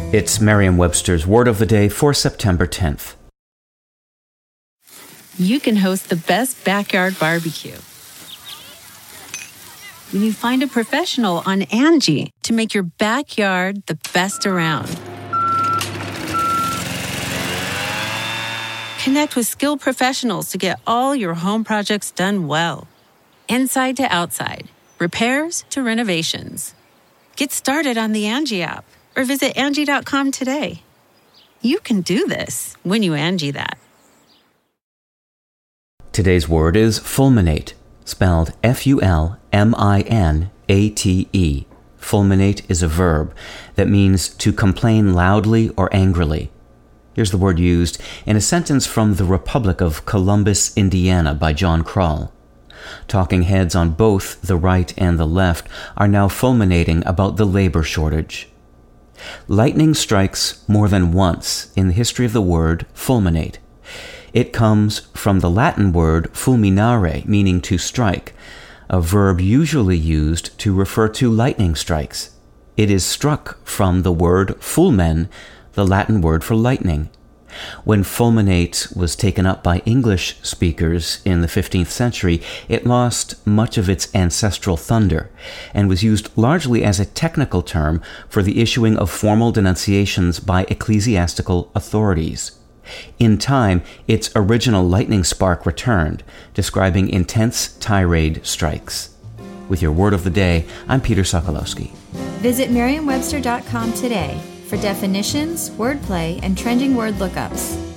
It's Merriam-Webster's Word of the Day for September 10th. You can host the best backyard barbecue when you find a professional on Angie to make your backyard the best around. Connect with skilled professionals to get all your home projects done well. Inside to outside, repairs to renovations. Get started on the Angie app or visit Angie.com today. You can do this when you Angie that. Today's word is fulminate, spelled Fulminate. Fulminate is a verb that means to complain loudly or angrily. Here's the word used in a sentence from The Republic of Columbus, Indiana by John Kroll. Talking heads on both the right and the left are now fulminating about the labor shortage. Lightning strikes more than once in the history of the word fulminate. It comes from the Latin word fulminare, meaning to strike, a verb usually used to refer to lightning strikes. It is struck from the word fulmen, the Latin word for lightning. When fulminate was taken up by English speakers in the 15th century, it lost much of its ancestral thunder and was used largely as a technical term for the issuing of formal denunciations by ecclesiastical authorities. In time, its original lightning spark returned, describing intense tirade strikes. With your Word of the Day, I'm Peter Sokolowski. Visit Merriam-Webster.com today for definitions, wordplay, and trending word lookups.